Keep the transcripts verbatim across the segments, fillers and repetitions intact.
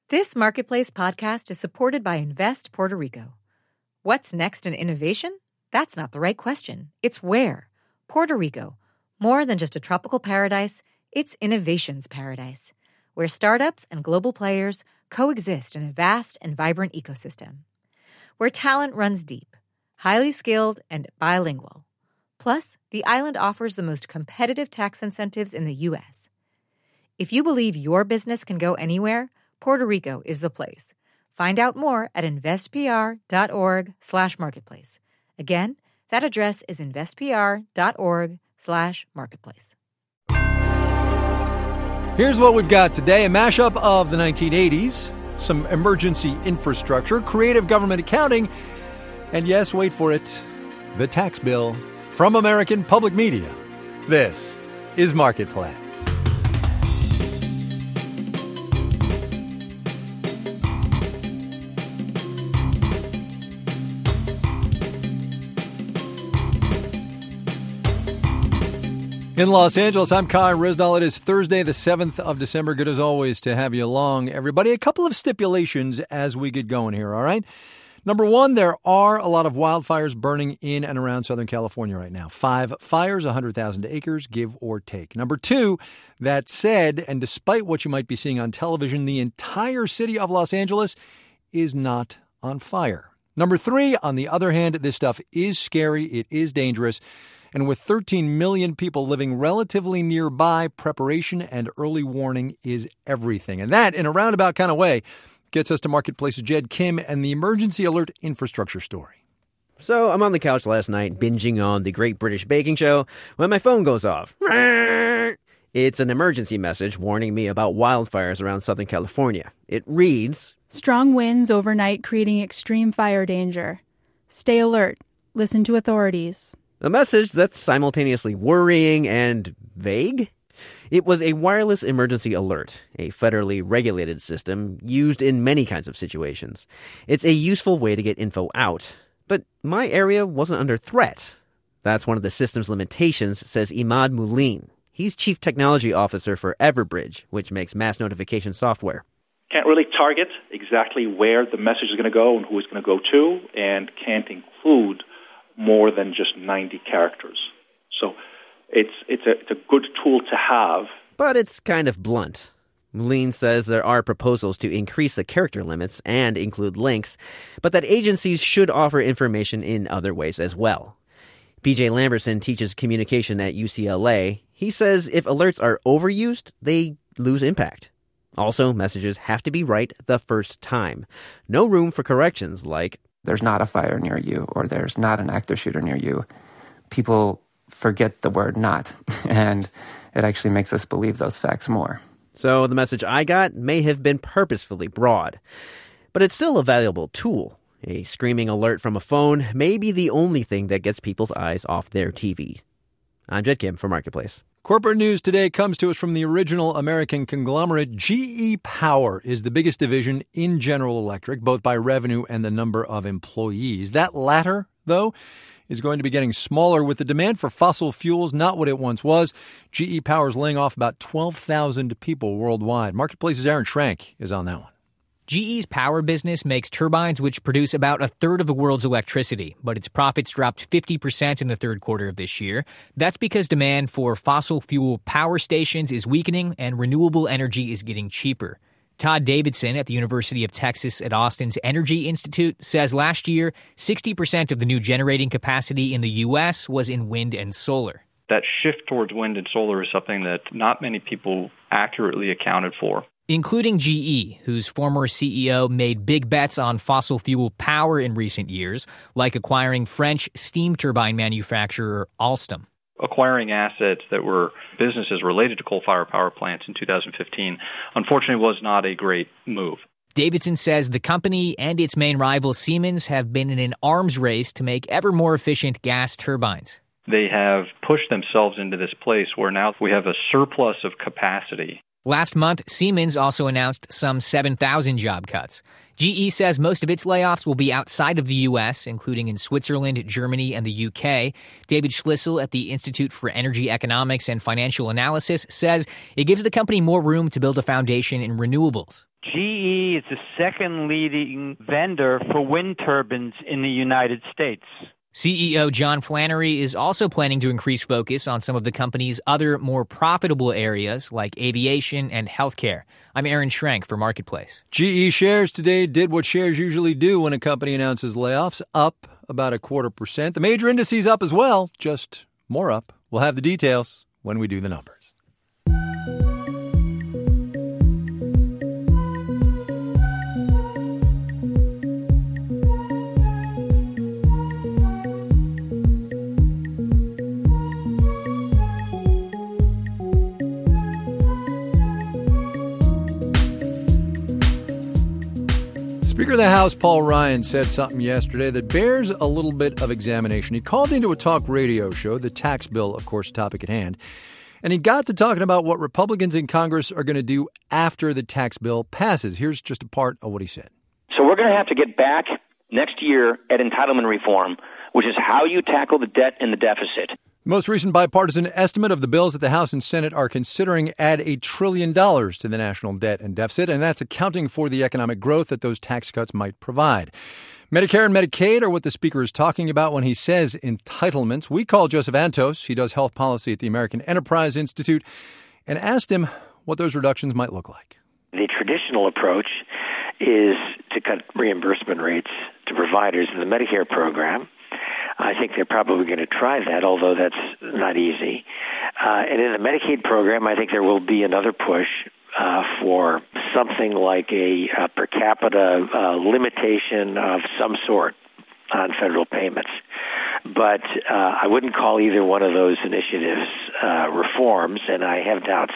This Marketplace podcast is supported by Invest Puerto Rico. What's next in innovation? That's not the right question. It's where. Puerto Rico. More than just a tropical paradise, it's innovation's paradise, where startups and global players coexist in a vast and vibrant ecosystem. Where talent runs deep, highly skilled, and bilingual. Plus, the island offers the most competitive tax incentives in the U S. If you believe your business can go anywhere, Puerto Rico is the place. Find out more at investpr.org slash marketplace. Again, that address is investpr.org slash marketplace. Here's what we've got today. A mashup of the nineteen eighties, some emergency infrastructure, creative government accounting, and yes, wait for it, the tax bill from American Public Media. This is Marketplace. In Los Angeles, I'm Kai Ryssdal. It is Thursday, the seventh of December. Good as always to have you along, everybody. A couple of stipulations as we get going here, all right? Number one, there are a lot of wildfires burning in and around Southern California right now. Five fires, one hundred thousand acres, give or take. Number two, that said, and despite what you might be seeing on television, the entire city of Los Angeles is not on fire. Number three, on the other hand, this stuff is scary. It is dangerous. And with thirteen million people living relatively nearby, preparation and early warning is everything. And that, in a roundabout kind of way, gets us to Marketplace's Jed Kim and the emergency alert infrastructure story. So I'm on the couch last night binging on the Great British Baking Show when my phone goes off. It's an emergency message warning me about wildfires around Southern California. It reads, "Strong winds overnight creating extreme fire danger. Stay alert. Listen to authorities." A message that's simultaneously worrying and vague. It was a wireless emergency alert, a federally regulated system used in many kinds of situations. It's a useful way to get info out. But my area wasn't under threat. That's one of the system's limitations, says Imad Moulin. He's chief technology officer for Everbridge, which makes mass notification software. Can't really target exactly where the message is going to go and who it's going to go to, and can't include more than just ninety characters. So it's it's a, it's a good tool to have. But it's kind of blunt. Moulin says there are proposals to increase the character limits and include links, but that agencies should offer information in other ways as well. P J Lamberson teaches communication at U C L A. He says if alerts are overused, they lose impact. Also, messages have to be right the first time. No room for corrections like, "There's not a fire near you," or "There's not an active shooter near you." People forget the word "not," and it actually makes us believe those facts more. So the message I got may have been purposefully broad. But it's still a valuable tool. A screaming alert from a phone may be the only thing that gets people's eyes off their T V. I'm Jed Kim for Marketplace. Corporate news today comes to us from the original American conglomerate. G E Power is the biggest division in General Electric, both by revenue and the number of employees. That latter, though, is going to be getting smaller with the demand for fossil fuels not what it once was. G E Power is laying off about twelve thousand people worldwide. Marketplace's Aaron Schrank is on that one. G E's power business makes turbines which produce about a third of the world's electricity, but its profits dropped fifty percent in the third quarter of this year. That's because demand for fossil fuel power stations is weakening and renewable energy is getting cheaper. Todd Davidson at the University of Texas at Austin's Energy Institute says last year, sixty percent of the new generating capacity in the U S was in wind and solar. That shift towards wind and solar is something that not many people accurately accounted for. Including G E, whose former C E O made big bets on fossil fuel power in recent years, like acquiring French steam turbine manufacturer Alstom. Acquiring assets that were businesses related to coal-fired power plants in two thousand fifteen, unfortunately, was not a great move. Davidson says the company and its main rival Siemens have been in an arms race to make ever more efficient gas turbines. They have pushed themselves into this place where now we have a surplus of capacity. Last month, Siemens also announced some seven thousand job cuts. G E says most of its layoffs will be outside of the U S, including in Switzerland, Germany, and the U K. David Schlissel at the Institute for Energy Economics and Financial Analysis says it gives the company more room to build a foundation in renewables. G E is the second leading vendor for wind turbines in the United States. C E O John Flannery is also planning to increase focus on some of the company's other more profitable areas like aviation and healthcare. I'm Aaron Schrank for Marketplace. G E shares today did what shares usually do when a company announces layoffs, up about a quarter percent. The major indices up as well, just more up. We'll have the details when we do the numbers. Speaker of the House Paul Ryan said something yesterday that bears a little bit of examination. He called into a talk radio show, the tax bill, of course, topic at hand, and he got to talking about what Republicans in Congress are going to do after the tax bill passes. Here's just a part of what he said. So we're going to have to get back next year at entitlement reform, which is how you tackle the debt and the deficit. The most recent bipartisan estimate of the bills that the House and Senate are considering add a trillion dollars to the national debt and deficit, and that's accounting for the economic growth that those tax cuts might provide. Medicare and Medicaid are what the speaker is talking about when he says entitlements. We called Joseph Antos, he does health policy at the American Enterprise Institute, and asked him what those reductions might look like. The traditional approach is to cut reimbursement rates to providers in the Medicare program. I think they're probably going to try that, although that's not easy. Uh, and in the Medicaid program, I think there will be another push uh, for something like a, a per capita uh, limitation of some sort on federal payments. But uh, I wouldn't call either one of those initiatives uh, reforms, and I have doubts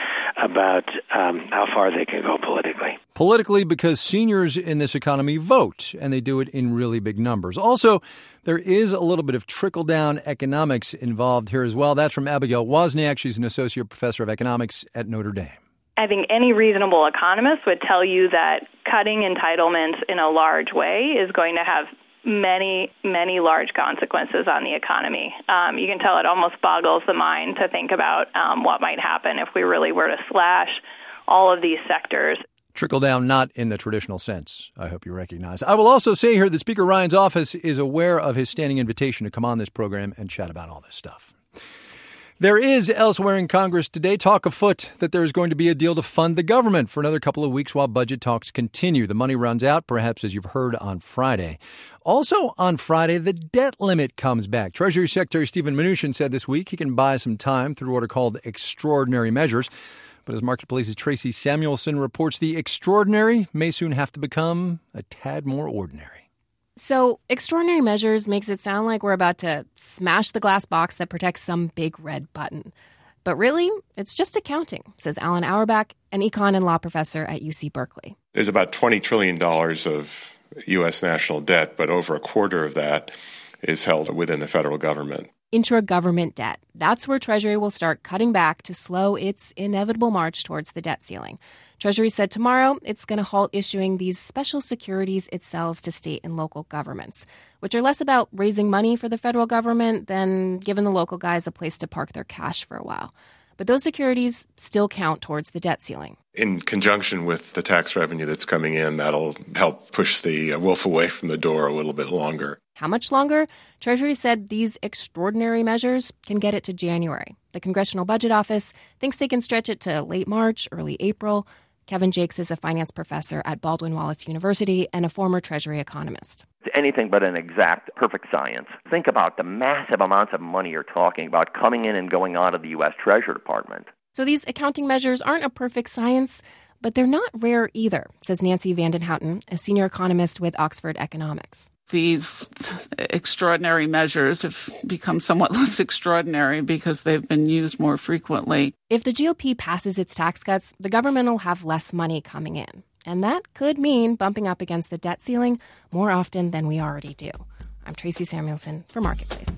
about um, how far they can go politically. Politically, because seniors in this economy vote, and they do it in really big numbers. Also, there is a little bit of trickle-down economics involved here as well. That's from Abigail Wozniak. She's an associate professor of economics at Notre Dame. I think any reasonable economist would tell you that cutting entitlements in a large way is going to have many, many large consequences on the economy. Um, you can tell it almost boggles the mind to think about um, what might happen if we really were to slash all of these sectors. Trickle down, not in the traditional sense, I hope you recognize. I will also say here that Speaker Ryan's office is aware of his standing invitation to come on this program and chat about all this stuff. There is elsewhere in Congress today talk afoot that there is going to be a deal to fund the government for another couple of weeks while budget talks continue. The money runs out, perhaps as you've heard, on Friday. Also on Friday, the debt limit comes back. Treasury Secretary Steven Mnuchin said this week he can buy some time through what are called extraordinary measures. But as Marketplace's Tracy Samuelson reports, the extraordinary may soon have to become a tad more ordinary. So extraordinary measures makes it sound like we're about to smash the glass box that protects some big red button. But really, it's just accounting, says Alan Auerbach, an econ and law professor at U C Berkeley. There's about twenty trillion dollars of U S national debt, but over a quarter of that is held within the federal government. Intra-government debt. That's where Treasury will start cutting back to slow its inevitable march towards the debt ceiling. Treasury said tomorrow it's going to halt issuing these special securities it sells to state and local governments, which are less about raising money for the federal government than giving the local guys a place to park their cash for a while. But those securities still count towards the debt ceiling. In conjunction with the tax revenue that's coming in, that'll help push the wolf away from the door a little bit longer. How much longer? Treasury said these extraordinary measures can get it to January. The Congressional Budget Office thinks they can stretch it to late March, early April. Kevin Jakes is a finance professor at Baldwin Wallace University and a former Treasury economist. Anything but an exact, perfect science. Think about the massive amounts of money you're talking about coming in and going out of the U S Treasury Department. So these accounting measures aren't a perfect science, but they're not rare either, says Nancy Vandenhouten, a senior economist with Oxford Economics. These extraordinary measures have become somewhat less extraordinary because they've been used more frequently. If the G O P passes its tax cuts, the government will have less money coming in. And that could mean bumping up against the debt ceiling more often than we already do. I'm Tracy Samuelson for Marketplace.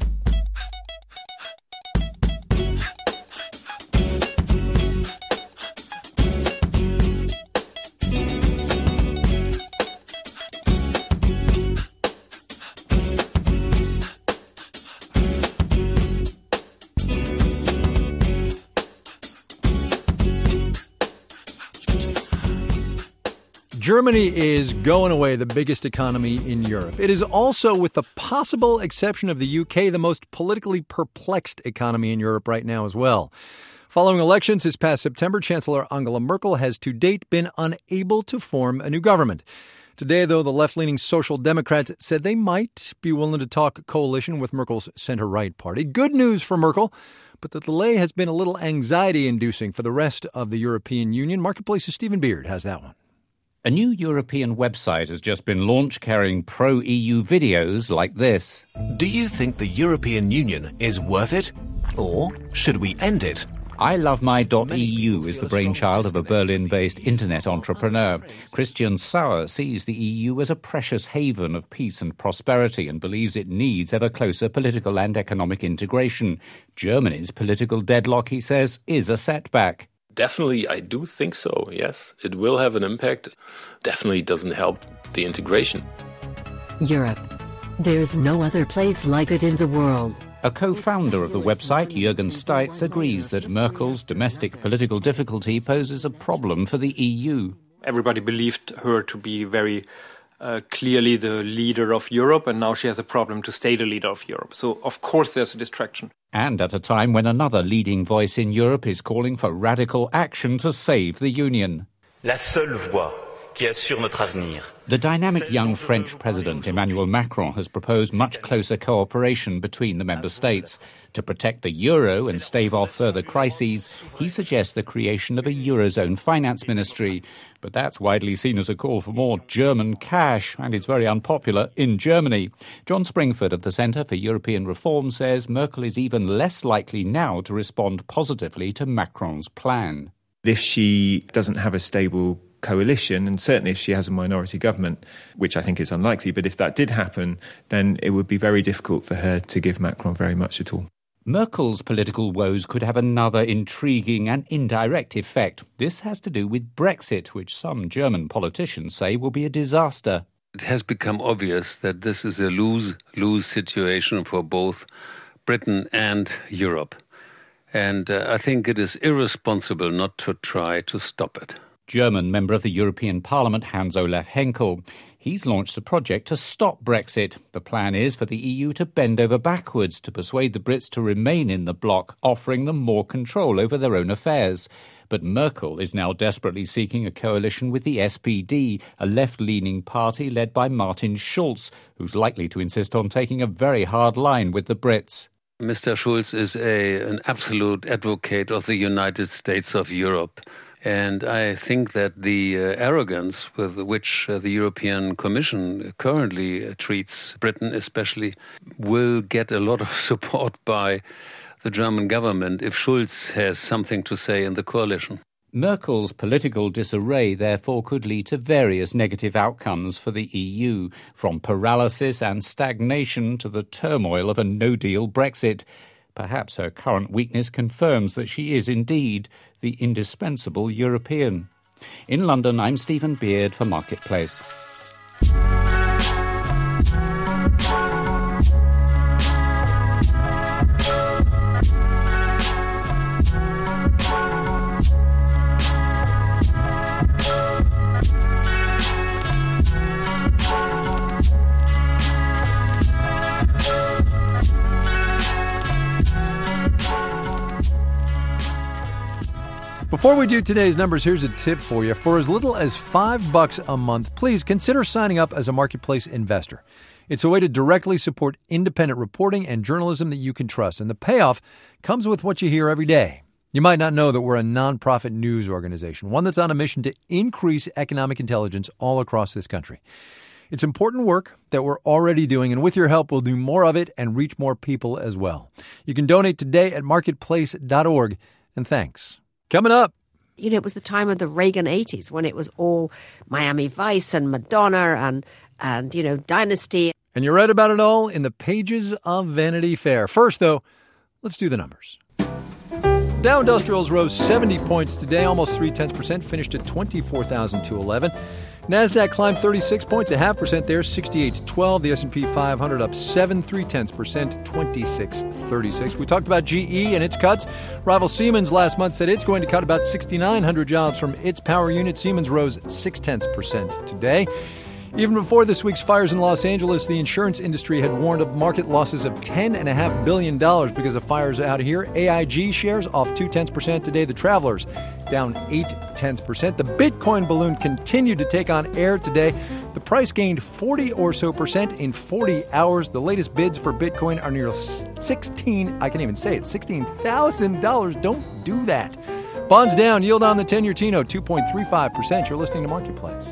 Germany is going away the biggest economy in Europe. It is also, with the possible exception of the U K, the most politically perplexed economy in Europe right now as well. Following elections this past September, Chancellor Angela Merkel has to date been unable to form a new government. Today, though, the left-leaning Social Democrats said they might be willing to talk coalition with Merkel's center-right party. Good news for Merkel, but the delay has been a little anxiety-inducing for the rest of the European Union. Marketplace's Stephen Beard has that one. A new European website has just been launched carrying pro-E U videos like this. Do you think the European Union is worth it? Or should we end it? I Love My dot E U is the brainchild of a Berlin-based internet entrepreneur. Christian Sauer sees the E U as a precious haven of peace and prosperity and believes it needs ever closer political and economic integration. Germany's political deadlock, he says, is a setback. Definitely, I do think so, yes. It will have an impact. Definitely doesn't help the integration. Europe. There's no other place like it in the world. A co-founder of the website, Jürgen Steitz, agrees that Merkel's domestic political difficulty poses a problem for the E U. Everybody believed her to be very uh, clearly the leader of Europe, and now she has a problem to stay the leader of Europe. So, of course, there's a distraction. And at a time when another leading voice in Europe is calling for radical action to save the Union. La seule voix qui assure notre avenir. The dynamic young French president, Emmanuel Macron, has proposed much closer cooperation between the member states. To protect the euro and stave off further crises, he suggests the creation of a Eurozone finance ministry. But that's widely seen as a call for more German cash, and is very unpopular in Germany. John Springford of the Centre for European Reform says Merkel is even less likely now to respond positively to Macron's plan. If she doesn't have a stable coalition, and certainly if she has a minority government, which I think is unlikely, but if that did happen, then it would be very difficult for her to give Macron very much at all. Merkel's political woes could have another intriguing and indirect effect. This has to do with Brexit, which some German politicians say will be a disaster. It has become obvious that this is a lose-lose situation for both Britain and Europe. And uh, I think it is irresponsible not to try to stop it. German member of the European Parliament, Hans-Olaf Henkel. He's launched a project to stop Brexit. The plan is for the E U to bend over backwards to persuade the Brits to remain in the bloc, offering them more control over their own affairs. But Merkel is now desperately seeking a coalition with the S P D, a left-leaning party led by Martin Schulz, who's likely to insist on taking a very hard line with the Brits. Mister Schulz is a, an absolute advocate of the United States of Europe. And I think that the uh, arrogance with which uh, the European Commission currently uh, treats Britain especially will get a lot of support by the German government if Schulz has something to say in the coalition. Merkel's political disarray, therefore, could lead to various negative outcomes for the E U, from paralysis and stagnation to the turmoil of a no-deal Brexit. Perhaps her current weakness confirms that she is indeed the indispensable European. In London, I'm Stephen Beard for Marketplace. Before we do today's numbers, here's a tip for you. For as little as five bucks a month, please consider signing up as a Marketplace investor. It's a way to directly support independent reporting and journalism that you can trust. And the payoff comes with what you hear every day. You might not know that we're a nonprofit news organization, one that's on a mission to increase economic intelligence all across this country. It's important work that we're already doing, and with your help, we'll do more of it and reach more people as well. You can donate today at marketplace dot org, and thanks. Coming up. You know, it was the time of the Reagan eighties when it was all Miami Vice and Madonna and, and you know, Dynasty. And you read about it all in the pages of Vanity Fair. First, though, let's do the numbers. Dow Industrials rose seventy points today, almost three tenths percent, finished at twenty-four thousand two hundred eleven. NASDAQ climbed thirty-six points, a half percent there, sixty-eight to twelve. The S and P five hundred up seven, three-tenths percent, twenty-six thirty-six. We talked about G E and its cuts. Rival Siemens last month said it's going to cut about six thousand nine hundred jobs from its power unit. Siemens rose six-tenths percent today. Even before this week's fires in Los Angeles, the insurance industry had warned of market losses of ten point five billion dollars because of fires out here. A I G shares off two-tenths percent today. The Travelers down eight-tenths percent. The Bitcoin balloon continued to take on air today. The price gained forty or so percent in forty hours. The latest bids for Bitcoin are near sixteen, I can't even say it, sixteen thousand dollars. Don't do that. Bonds down, yield on the ten-year T-note, two point three five percent. You're listening to Marketplace.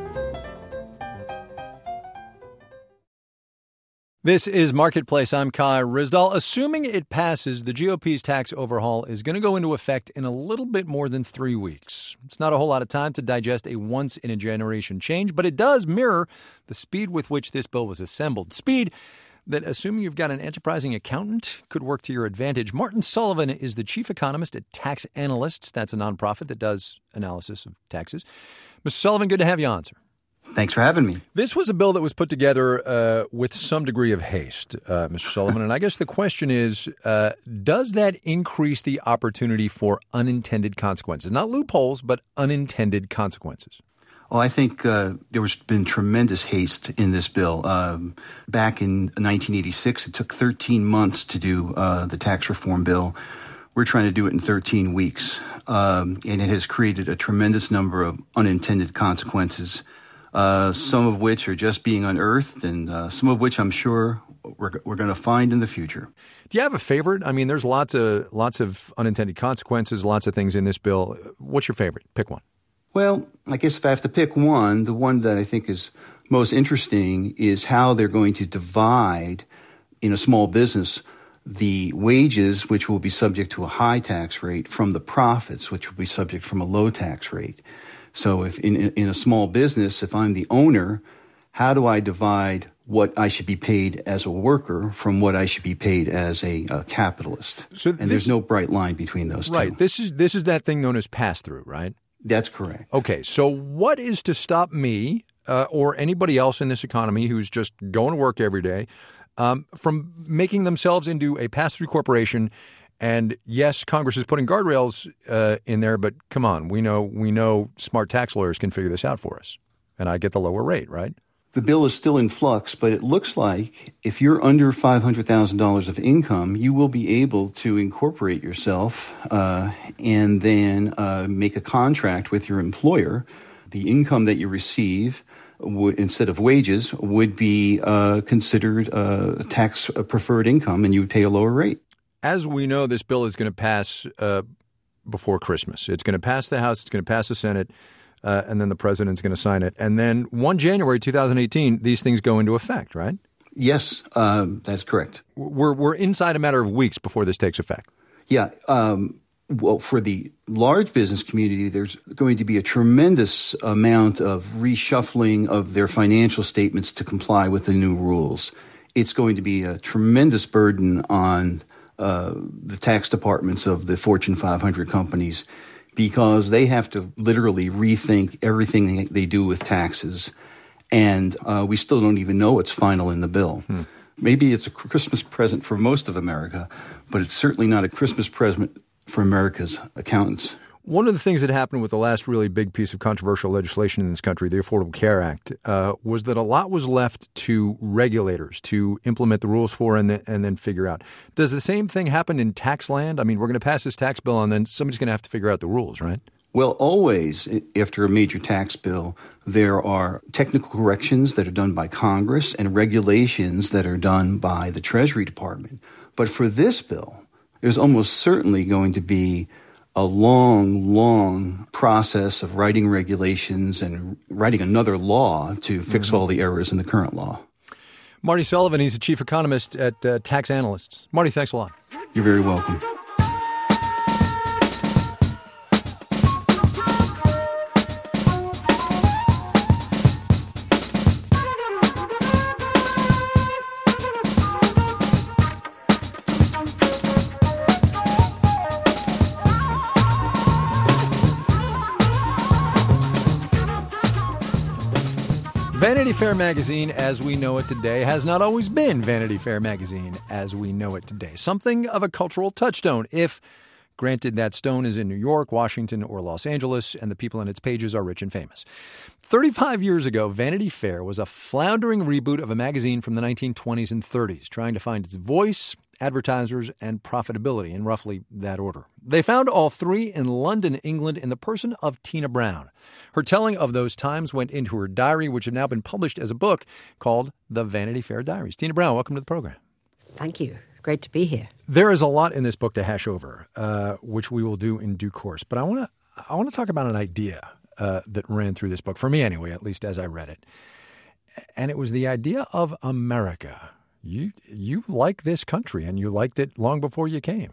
This is Marketplace. I'm Kai Ryssdal. Assuming it passes, the G O P's tax overhaul is going to go into effect in a little bit more than three weeks. It's not a whole lot of time to digest a once-in-a-generation change, but it does mirror the speed with which this bill was assembled. Speed that, assuming you've got an enterprising accountant, could work to your advantage. Martin Sullivan is the chief economist at Tax Analysts. That's a nonprofit that does analysis of taxes. Mister Sullivan, good to have you on, sir. Thanks for having me. This was a bill that was put together uh, with some degree of haste, uh, Mister Sullivan. And I guess the question is, uh, does that increase the opportunity for unintended consequences? Not loopholes, but unintended consequences. Well, I think uh, there has been tremendous haste in this bill. Um, back in nineteen eighty-six, it took thirteen months to do uh, the tax reform bill. We're trying to do it in thirteen weeks. Um, and it has created a tremendous number of unintended consequences. Uh, some of which are just being unearthed, and uh, some of which I'm sure we're, we're going to find in the future. Do you have a favorite? I mean, there's lots of lots of unintended consequences, lots of things in this bill. What's your favorite? Pick one. Well, I guess if I have to pick one, the one that I think is most interesting is how they're going to divide in a small business the wages, which will be subject to a high tax rate, from the profits, which will be subject from a low tax rate. So if in, in a small business, if I'm the owner, how do I divide what I should be paid as a worker from what I should be paid as a, a capitalist? So and this, there's no bright line between those two. Right. This is this is that thing known as pass-through, right? That's correct. Okay. So what is to stop me uh, or anybody else in this economy who's just going to work every day um, from making themselves into a pass-through corporation? And yes, Congress is putting guardrails uh, in there, but come on, we know we know smart tax lawyers can figure this out for us. And I get the lower rate, right? The bill is still in flux, but it looks like if you're under five hundred thousand dollars of income, you will be able to incorporate yourself uh, and then uh, make a contract with your employer. The income that you receive would, instead of wages, would be uh, considered uh, tax-preferred income, and you would pay a lower rate. As we know, this bill is going to pass uh, before Christmas. It's going to pass the House. It's going to pass the Senate. Uh, and then the president's going to sign it. And then First of January twenty eighteen, these things go into effect, right? Yes, um, that's correct. We're we're inside a matter of weeks before this takes effect. Yeah. Um, well, for the large business community, there's going to be a tremendous amount of reshuffling of their financial statements to comply with the new rules. It's going to be a tremendous burden on uh, the tax departments of the Fortune five hundred companies, because they have to literally rethink everything they do with taxes. And uh, we still don't even know what's final in the bill. Hmm. Maybe it's a Christmas present for most of America, but it's certainly not a Christmas present for America's accountants. One of the things that happened with the last really big piece of controversial legislation in this country, the Affordable Care Act, uh, was that a lot was left to regulators to implement the rules for and, the, and then figure out. Does the same thing happen in tax land? I mean, we're going to pass this tax bill and then somebody's going to have to figure out the rules, right? Well, always after a major tax bill, there are technical corrections that are done by Congress and regulations that are done by the Treasury Department. But for this bill, there's almost certainly going to be a long, long process of writing regulations and writing another law to fix mm-hmm. all the errors in the current law. Marty Sullivan, he's the chief economist at uh, Tax Analysts. Marty, thanks a lot. You're very welcome. Vanity Fair magazine, as we know it today, has not always been Vanity Fair magazine as we know it today. Something of a cultural touchstone, if granted that stone is in New York, Washington, or Los Angeles, and the people in its pages are rich and famous. thirty-five years ago, Vanity Fair was a floundering reboot of a magazine from the nineteen twenties and thirties, trying to find its voice, advertisers, and profitability in roughly that order. They found all three in London, England, in the person of Tina Brown. Her telling of those times went into her diary, which had now been published as a book called The Vanity Fair Diaries. Tina Brown, welcome to the program. Thank you. Great to be here. There is a lot in this book to hash over, uh, which we will do in due course. But I want to I want to talk about an idea uh, that ran through this book, for me anyway, at least as I read it. And it was the idea of America. You you like this country, and you liked it long before you came.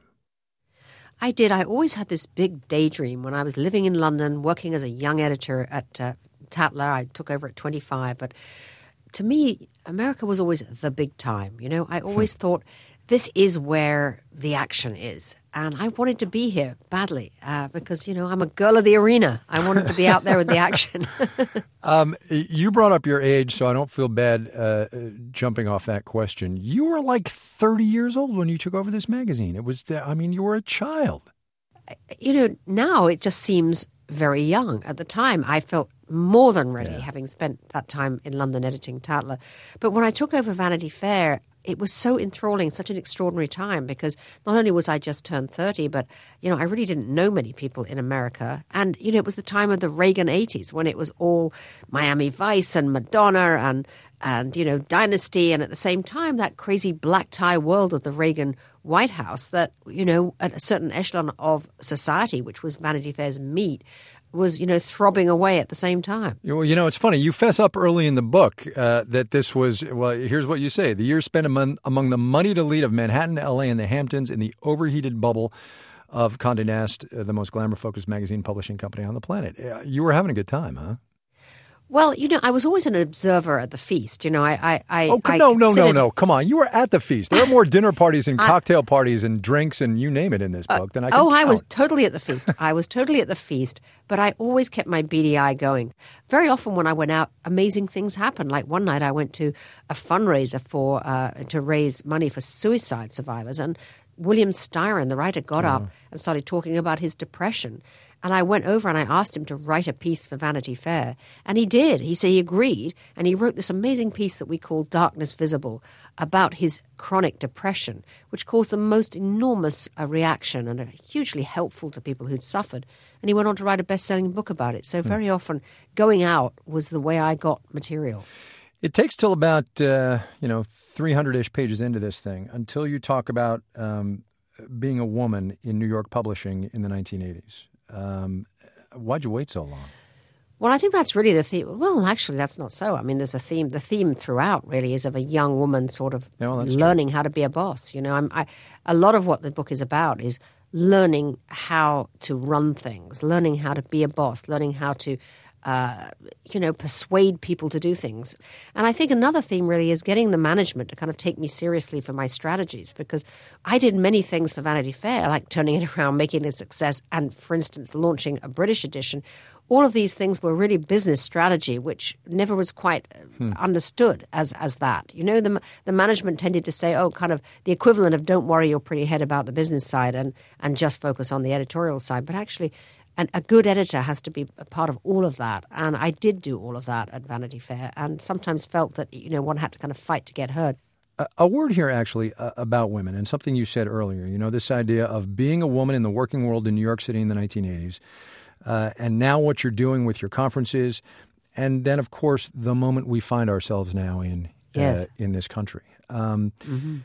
I did. I always had this big daydream when I was living in London, working as a young editor at uh, Tatler. I took over at twenty-five. But to me, America was always the big time. You know, I always thought this is where the action is. And I wanted to be here badly uh, because, you know, I'm a girl of the arena. I wanted to be out there with the action. um, you brought up your age, so I don't feel bad uh, jumping off that question. You were like thirty years old when you took over this magazine. It was, the, I mean, you were a child. You know, now it just seems very young. At the time, I felt more than ready, yeah. having spent that time in London editing Tatler. But when I took over Vanity Fair, it was so enthralling, such an extraordinary time, because not only was I just turned thirty, but, you know, I really didn't know many people in America. And, you know, it was the time of the Reagan eighties when it was all Miami Vice and Madonna and, and you know, Dynasty. And at the same time, that crazy black tie world of the Reagan White House that, you know, at a certain echelon of society, which was Vanity Fair's meat, was, you know, throbbing away at the same time. Well, you know, it's funny. You fess up early in the book uh, that this was, well, here's what you say. The years spent among, among the moneyed elite of Manhattan, L A, and the Hamptons in the overheated bubble of Condé Nast, uh, the most glamour-focused magazine publishing company on the planet. Uh, you were having a good time, huh? Well, you know, I was always an observer at the feast. You know, I, I, I oh I no, no, considered... no, no! Come on, you were at the feast. There are more dinner parties and cocktail parties and drinks and you name it in this book uh, than I can Oh, count. I was totally at the feast. I was totally at the feast, but I always kept my beady eye going. Very often, when I went out, amazing things happened. Like one night, I went to a fundraiser for uh, to raise money for suicide survivors, and William Styron, the writer, got oh. up and started talking about his depression. And I went over and I asked him to write a piece for Vanity Fair. And he did. He said he agreed. And he wrote this amazing piece that we call Darkness Visible about his chronic depression, which caused the most enormous uh, reaction and uh, hugely helpful to people who'd suffered. And he went on to write a best-selling book about it. So very mm. often going out was the way I got material. It takes till about, uh, you know, three hundred-ish pages into this thing until you talk about um, being a woman in New York publishing in the nineteen eighties. Um, why'd you wait so long? Well, I think that's really the theme. Well, actually, that's not so. I mean, there's a theme. The theme throughout really is of a young woman sort of yeah, well, learning true. how to be a boss. You know, I'm, I, a lot of what the book is about is learning how to run things, learning how to be a boss, learning how to Uh, you know, persuade people to do things. And I think another theme really is getting the management to kind of take me seriously for my strategies, because I did many things for Vanity Fair, like turning it around, making it a success, and, for instance, launching a British edition. All of these things were really business strategy, which never was quite hmm. understood as as that. You know, the the management tended to say, oh, kind of the equivalent of don't worry your pretty head about the business side and, and just focus on the editorial side. But actually, And a good editor has to be a part of all of that. And I did do all of that at Vanity Fair, and sometimes felt that, you know, one had to kind of fight to get heard. A, a word here, actually, uh, about women, and something you said earlier, you know, this idea of being a woman in the working world in New York City in the nineteen eighties, uh, and now what you're doing with your conferences, and then, of course, the moment we find ourselves now in, yes. uh, in this country. Um, mm-hmm.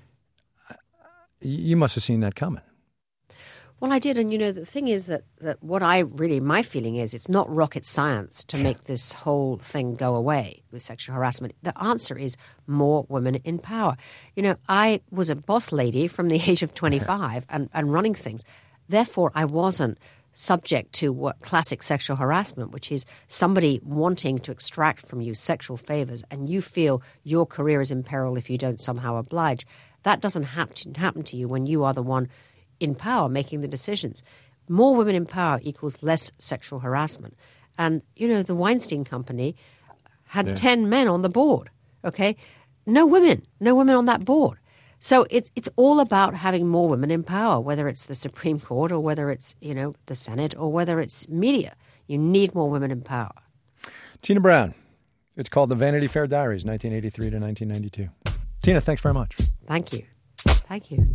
You must have seen that coming. Well, I did. And, you know, the thing is that, that what I really, my feeling is it's not rocket science to make this whole thing go away with sexual harassment. The answer is more women in power. You know, I was a boss lady from the age of twenty-five and, and running things. Therefore, I wasn't subject to what classic sexual harassment, which is somebody wanting to extract from you sexual favors and you feel your career is in peril if you don't somehow oblige. That doesn't happen, happen to you when you are the one in power making the decisions. More women in power equals less sexual harassment. And, you know, the Weinstein Company had Yeah. ten men on the board, okay? No women, no women on that board. So it's it's all about having more women in power, whether it's the Supreme Court or whether it's, you know, the Senate or whether it's media. You need more women in power. Tina Brown. It's called The Vanity Fair Diaries, nineteen eighty-three to nineteen ninety-two. Tina, thanks very much. Thank you. Thank you.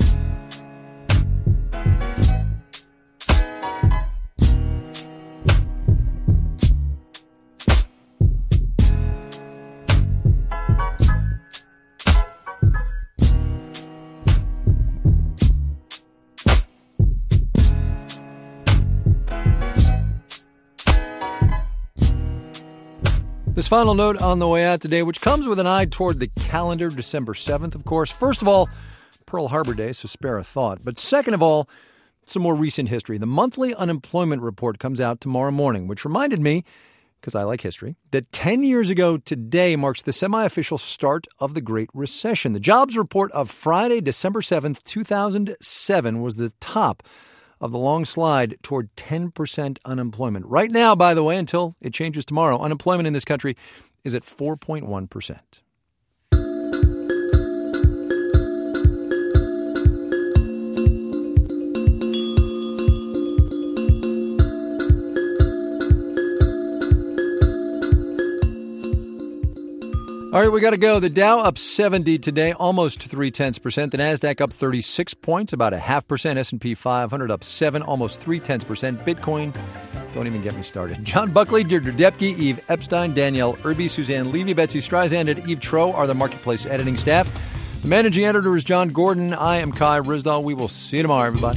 This final note on the way out today, which comes with an eye toward the calendar, December seventh, of course. First of all, Pearl Harbor Day, so spare a thought. But second of all, some more recent history. The monthly unemployment report comes out tomorrow morning, which reminded me, because I like history, that ten years ago today marks the semi-official start of the Great Recession. The jobs report of Friday, December seventh, two thousand seven was the top of the long slide toward ten percent unemployment. Right now, by the way, until it changes tomorrow, unemployment in this country is at four point one percent. All right, we got to go. The Dow up seventy today, almost three-tenths percent. The NASDAQ up thirty-six points, about a half percent. S and P five hundred up seven, almost three-tenths percent. Bitcoin, don't even get me started. John Buckley, Deirdre Depke, Eve Epstein, Danielle Irby, Suzanne Levy, Betsy Streisand, and Eve Tro are the Marketplace editing staff. The managing editor is John Gordon. I am Kai Ryssdal. We will see you tomorrow, everybody.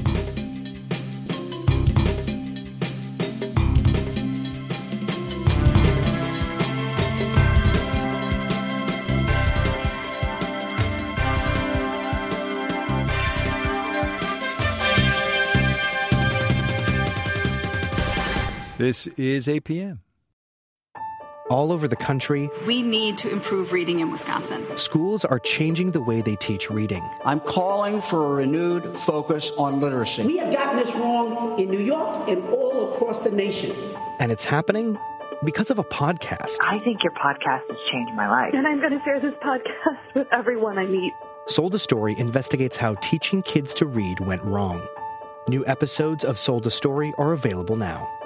This is A P M. All over the country, we need to improve reading in Wisconsin. Schools are changing the way they teach reading. I'm calling for a renewed focus on literacy. We have gotten this wrong in New York and all across the nation. And it's happening because of a podcast. I think your podcast has changed my life. And I'm going to share this podcast with everyone I meet. Sold a Story investigates how teaching kids to read went wrong. New episodes of Sold a Story are available now.